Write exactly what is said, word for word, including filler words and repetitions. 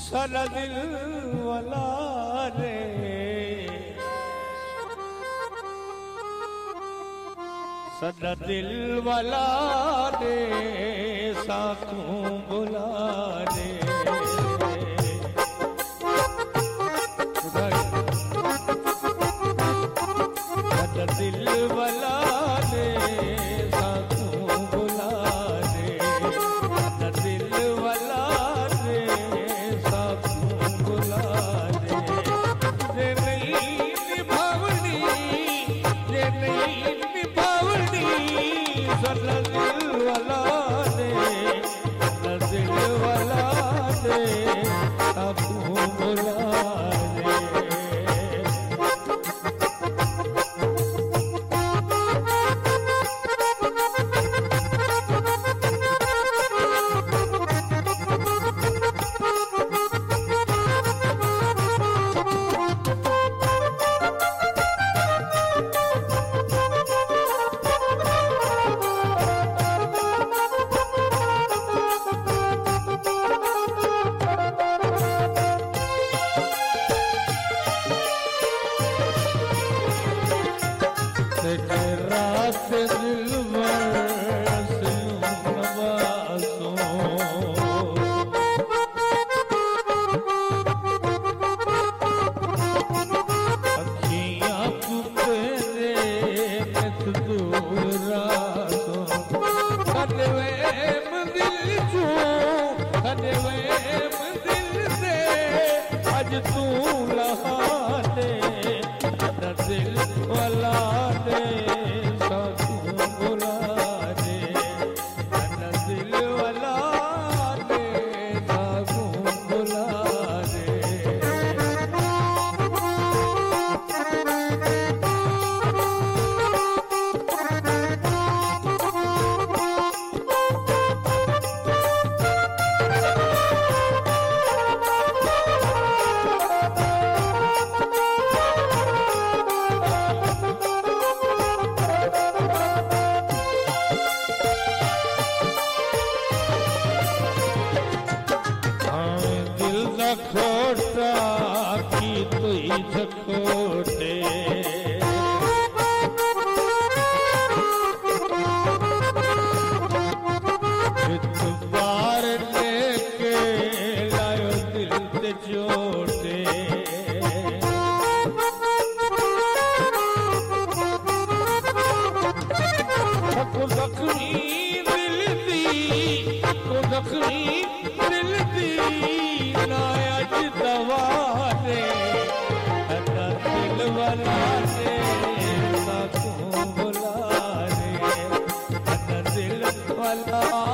सारा दिल वाला रे सारा दिल वाला रे साकू बुला रे सारा दिल वाला रे साकू बुला रे सारा दिल वाला रे साकू बुला रे जे नहीं निभावनी जे नहीं निभावनी सारा दिल वाला रे सारा दिल वाला रे साकू बुला रे रात दिलबर नवासो अखियां पुपरे दूरासो कदवे दिल छू कदवे दिल से अज तू लहा दे दिल वाला दे साकू बुला रे दिल वाला दे साकू बुला रे खोटा की तुई खोटे बार लेके लायो दिल ते चोटे को जख्मी दिल दी को जख्मी दिल दी नायज दवा रे दिल वाला रे साकू बुला रे दिल वाला